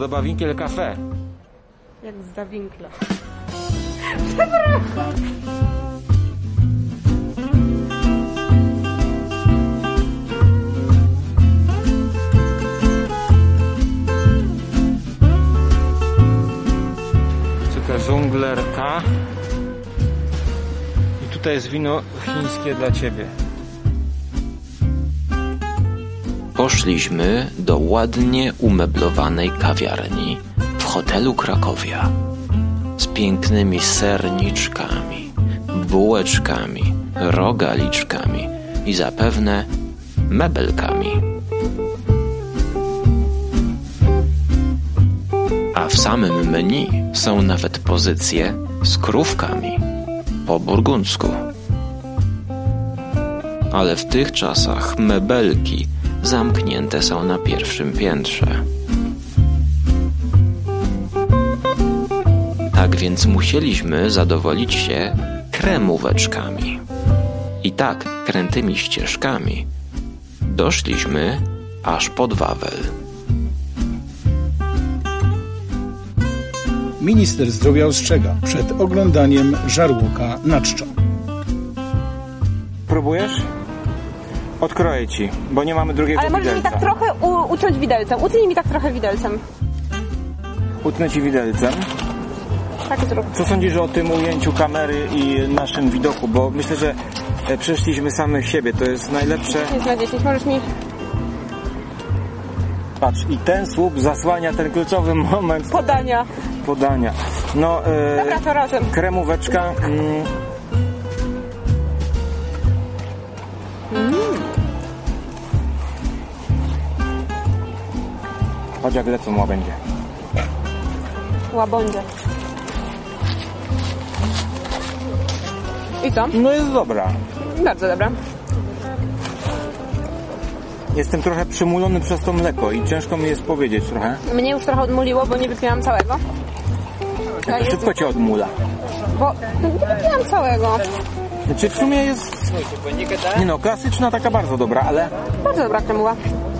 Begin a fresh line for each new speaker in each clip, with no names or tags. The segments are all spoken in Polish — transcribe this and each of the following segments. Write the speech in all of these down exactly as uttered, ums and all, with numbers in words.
podoba Winkiel Cafe.
Jak za winkla. Przepraszam.
Taka żonglerka. I tutaj jest wino chińskie dla ciebie.
Poszliśmy do ładnie umeblowanej kawiarni w hotelu Krakowia z pięknymi serniczkami, bułeczkami, rogaliczkami i zapewne mebelkami. A w samym menu są nawet pozycje z krówkami po burgundzku. Ale w tych czasach mebelki zamknięte są na pierwszym piętrze. Tak więc musieliśmy zadowolić się kremóweczkami. I tak krętymi ścieżkami doszliśmy aż pod Wawel.
Minister zdrowia ostrzega przed oglądaniem żarłoka na czczo.
Próbujesz? Odkroję ci, bo nie mamy drugiego
Ale możesz
widelca.
mi tak trochę u- uciąć widelcem. Utnij mi tak trochę widelcem.
Utnę ci widelcem.
Tak zrób.
Co sądzisz o tym ujęciu kamery i naszym widoku? Bo myślę, że przeszliśmy samych siebie. To jest najlepsze.
Jest na dziesięć. Możesz mi...
Patrz, i ten słup zasłania ten kluczowy moment
Podania.
podania. No, e,
Dobra, to razem.
kremóweczka. Mm.
Mm.
Chodź, jak lecą łabędzie.
Łabądzie. I co?
No jest dobra.
Bardzo dobra.
Jestem trochę przymulony przez to mleko i ciężko mi jest powiedzieć trochę.
Mnie już trochę odmuliło, bo nie wypiłam całego.
Jak to szybko cię odmula.
Bo nie wypiłam całego.
Znaczy w sumie jest... Nie no, klasyczna taka bardzo dobra, ale...
Bardzo dobra kremuła.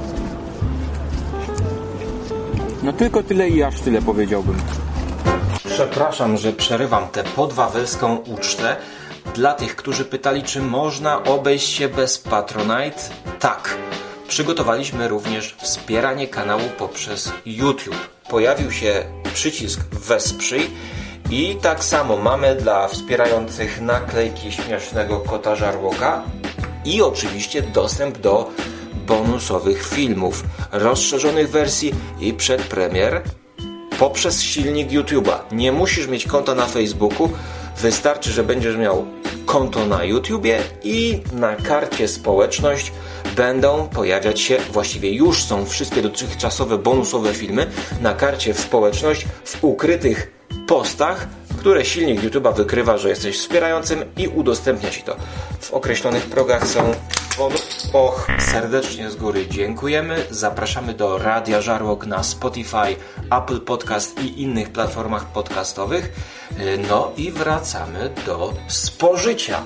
No tylko tyle i aż tyle powiedziałbym. Przepraszam, że przerywam tę podwawelską ucztę. Dla tych, którzy pytali, czy można obejść się bez Patronite? Tak. Przygotowaliśmy również wspieranie kanału poprzez YouTube. Pojawił się przycisk Wesprzyj i tak samo mamy dla wspierających naklejki śmiesznego kota żarłoka i oczywiście dostęp do bonusowych filmów, rozszerzonych wersji i przedpremier poprzez silnik YouTube'a. Nie musisz mieć konta na Facebooku, wystarczy, że będziesz miał konto na YouTubie i na karcie społeczność będą pojawiać się, właściwie już są wszystkie dotychczasowe bonusowe filmy na karcie w społeczność w ukrytych postach, które silnik YouTube'a wykrywa, że jesteś wspierającym i udostępnia Ci to. W określonych progach są on, och, serdecznie z góry dziękujemy. Zapraszamy do Radia Żarłok na Spotify, Apple Podcast i innych platformach podcastowych. No i wracamy do spożycia.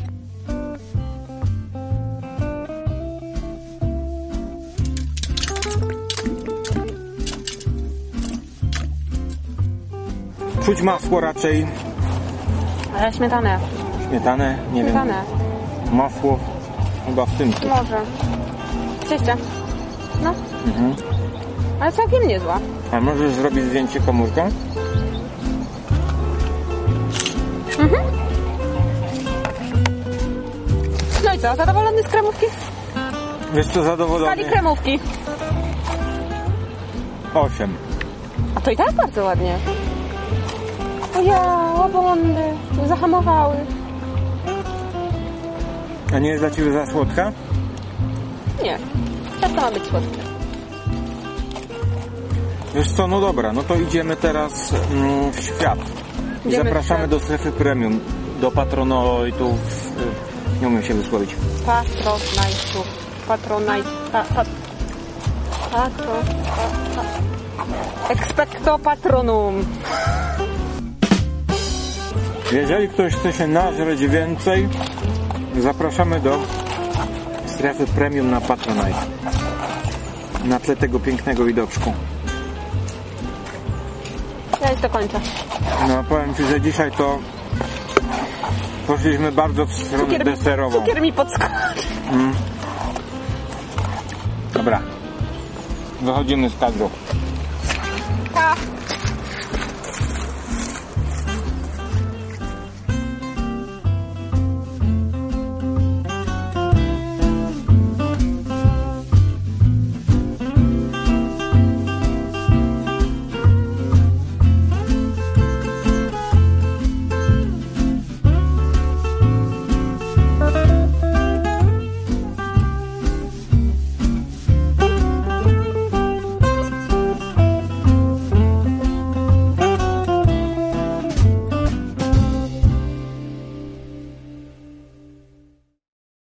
Czuć masło raczej.
Ale śmietanę.
Śmietanę? Nie
Śmietanę.
wiem. Masło chyba w tym.
Może. W cieście. No.
Mhm.
Ale całkiem niezła.
A możesz zrobić zdjęcie komórką?
Mhm. No i co? Zadowolony z kremówki?
Wiesz co,
W
zadowolony?
skali kremówki.
Osiem.
A to i tak bardzo ładnie. O ja, łabądy. Zahamowały.
A nie jest dla Ciebie za słodka?
Nie. Tak to ma być słodkie.
Wiesz co, no dobra, no to idziemy teraz mm, w świat. I
Idziemy
zapraszamy
w świat.
do strefy premium, do patronitów, y, nie umiem się wysłowić.
Patronite'ów. Patronite. Pa, pa, patro... Pa, pa. Expecto patronum.
Jeżeli ktoś chce się nażreć więcej, zapraszamy do strefy premium na Patronite. Na tle tego pięknego widoczku.
Ja już to kończę.
No powiem Ci, że dzisiaj to poszliśmy bardzo w stronę
Cukier,
deserową.
cukier mi podskoczy.
Mm. Dobra. Wychodzimy z kadru.